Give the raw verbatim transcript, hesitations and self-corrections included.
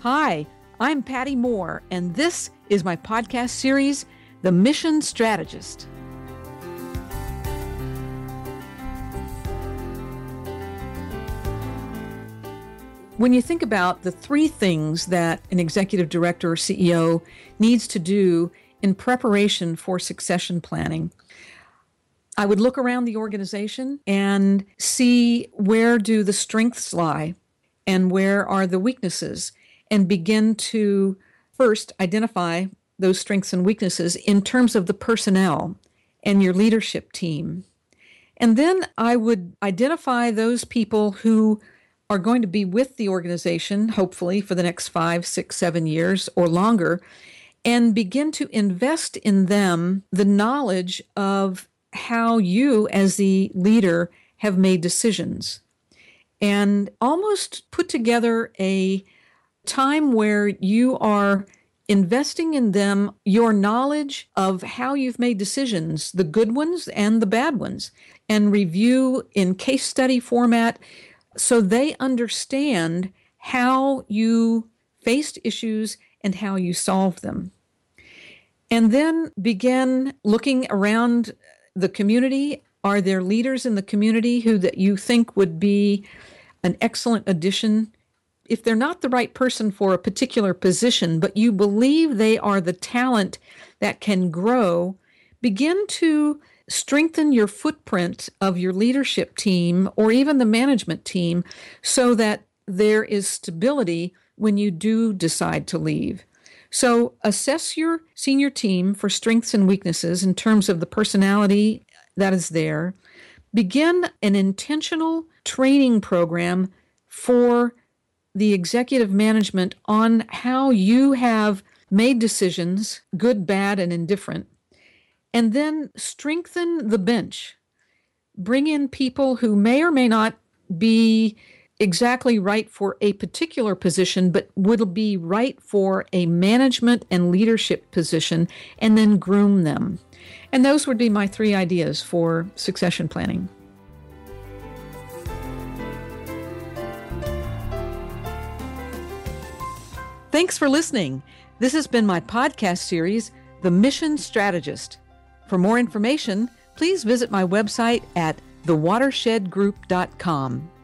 Hi, I'm Patty Moore, and this is my podcast series, The Mission Strategist. When you think about the three things that an executive director or C E O needs to do in preparation for succession planning, I would look around the organization and see where do the strengths lie and where are the weaknesses, and begin to first identify those strengths and weaknesses in terms of the personnel and your leadership team. And then I would identify those people who are going to be with the organization, hopefully for the next five, six, seven years or longer, and begin to invest in them the knowledge of how you as the leader have made decisions, and almost put together a time where you are investing in them your knowledge of how you've made decisions, the good ones and the bad ones, and review in case study format so they understand how you faced issues and how you solved them. And then begin looking around the community. Are there leaders in the community who that you think would be an excellent addition? If they're not the right person for a particular position, but you believe they are the talent that can grow, begin to strengthen your footprint of your leadership team or even the management team so that there is stability when you do decide to leave. So assess your senior team for strengths and weaknesses in terms of the personality that is there. Begin an intentional training program for the executive management on how you have made decisions, good, bad, and indifferent. And then strengthen the bench. Bring in people who may or may not be exactly right for a particular position, but would be right for a management and leadership position, and then groom them. And those would be my three ideas for succession planning. Thanks for listening. This has been my podcast series, The Mission Strategist. For more information, please visit my website at the watershed group dot com.